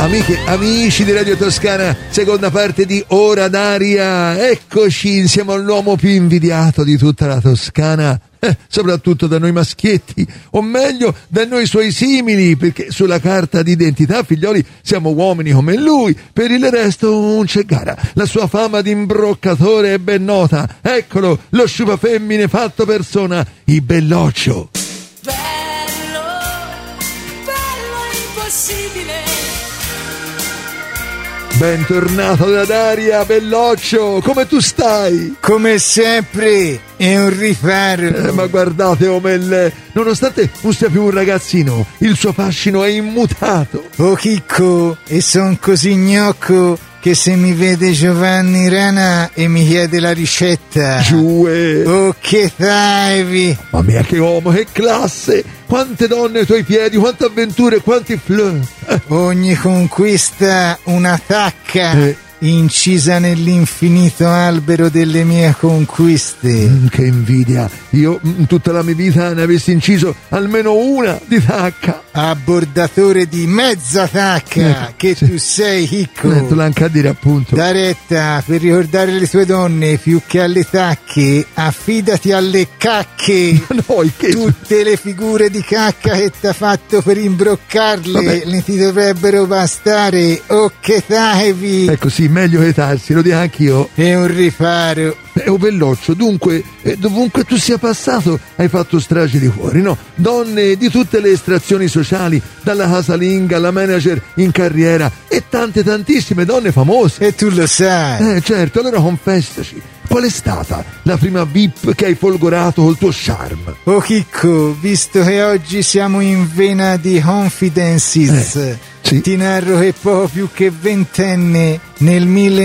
Amiche, amici di Radio Toscana, seconda parte di Ora d'Aria. Eccoci insieme all'uomo più invidiato di tutta la Toscana, soprattutto da noi maschietti, o meglio da noi suoi simili, perché sulla carta d'identità, figlioli, siamo uomini come lui. Per il resto non c'è gara. La sua fama di imbroccatore è ben nota. Eccolo, lo sciupafemmine fatto persona, il Belloccio. Bello, bello impossibile. Bentornato da Daria, Belloccio, come tu stai? Come sempre, è un riparo. Ma guardate, Omelle, nonostante non sia più un ragazzino, il suo fascino è immutato. Oh Chicco, e son così gnocco che se mi vede Giovanni Rana e mi chiede la ricetta. Giue. Oh che taivi. Mamma mia, che uomo, che classe! Quante donne ai tuoi piedi, quante avventure, quanti fleur. Ogni conquista una tacca. Incisa nell'infinito albero delle mie conquiste. Che invidia. Io tutta la mia vita ne avessi inciso almeno una di tacca. Abbordatore di mezza tacca, che sì. Tu sei, Chicco. Tu l'anche a dire, appunto. Da retta, per ricordare le tue donne più che alle tacche, affidati alle cacche. No, che... Tutte le figure di cacca che t'ha fatto per imbroccarle, ne ti dovrebbero bastare. Oh che taivi. Ecco, sì, meglio che tarsi, lo dico anch'io. È un riparo. Oh Belloccio, dunque, dovunque tu sia passato hai fatto strage di cuori, no? Donne di tutte le estrazioni sociali, dalla casalinga alla manager in carriera, e tantissime donne famose. E tu lo sai. Certo, allora confessaci, qual è stata la prima VIP che hai folgorato col tuo charme? Oh Chicco, visto che oggi siamo in vena di confidences, sì. Ti narro che poco più che ventenne, nel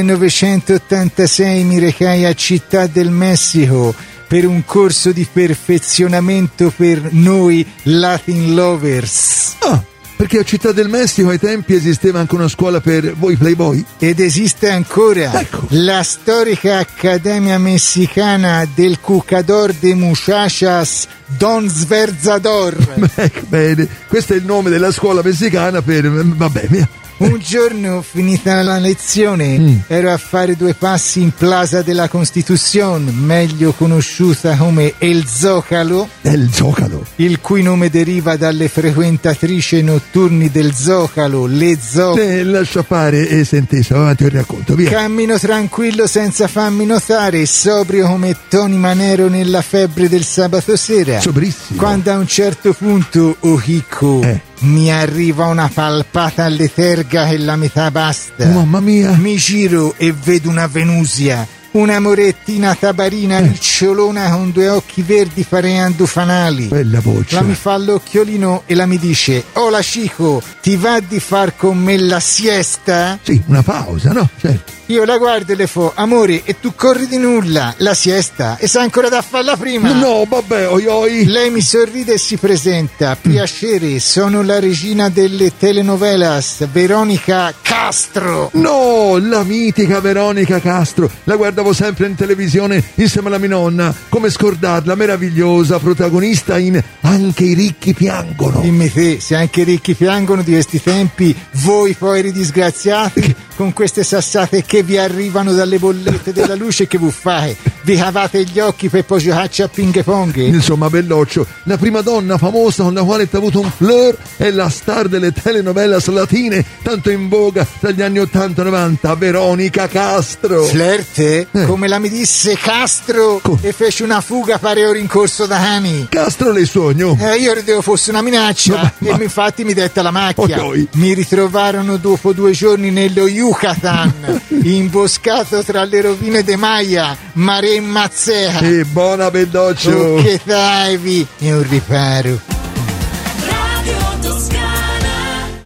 1986 mi recai a Città del Messico per un corso di perfezionamento per noi Latin lovers. Ah, perché a Città del Messico ai tempi esisteva anche una scuola per voi playboy? Ed esiste ancora. Ecco. La storica Accademia Messicana del Cucador de Muchachas Don Sverzador. Bene, questo è il nome della scuola messicana per... vabbè, mia. Un giorno, finita la lezione, ero a fare 2 passi in Plaza della Constitución, meglio conosciuta come El Zocalo. El Zocalo. Il cui nome deriva dalle frequentatrici notturni del Zocalo, le Zocalo. Lascia fare e sentisa, avanti il racconto, via. Cammino tranquillo senza farmi notare, sobrio come Tony Manero nella febbre del sabato sera. Sobrissimo. Quando a un certo punto, oh Chicco, mi arriva una palpata alle terga e la metà basta. Mamma mia. Mi giro e vedo una Venusia, una morettina tabarina ricciolona con 2 occhi verdi pareando fanali. Bella voce. La mi fa l'occhiolino e la mi dice: Ola Chico, ti va di far con me la siesta? Sì, una pausa, no? Certo. Io la guardo e le fo: amore, e tu corri di nulla, la siesta, e sai ancora da farla prima? No, vabbè, oi. Lei mi sorride e si presenta: piacere, sono la regina delle telenovelas, Veronica Castro. No, la mitica Veronica Castro. La guardavo sempre in televisione insieme alla mia nonna. Come scordarla, meravigliosa protagonista in Anche i ricchi piangono. Dimmi te, se anche i ricchi piangono di questi tempi, voi poveri disgraziati, con queste sassate che vi arrivano dalle bollette della luce, che buffate, vi cavate gli occhi per poi giocarci a ping pong. Insomma, Belloccio, la prima donna famosa con la quale ti ha avuto un fleur è la star delle telenovelas latine, tanto in voga tra gli anni 80 e 90, Veronica Castro. Flerte? Come la mi disse Castro e fece una fuga pare ora in corso da cani. Castro le sogno. Io credevo fosse una minaccia, ma... e infatti mi detta la macchia. Okay. Mi ritrovarono dopo 2 giorni nello Yucatan, imboscato tra le rovine de Maya, Mare Mazzea. Buona Belloccio. Oh, che daivi, è un riparo.